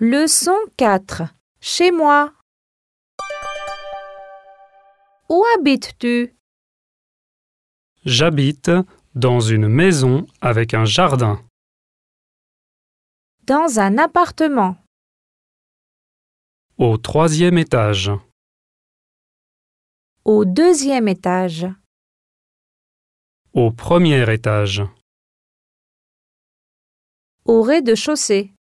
Leçon 4. Chez moi. Où habites-tu? J'habite dans une maison avec un jardin. Dans un appartement. Au 3e étage. Au 2e étage. Au 1er étage. Au rez-de-chaussée.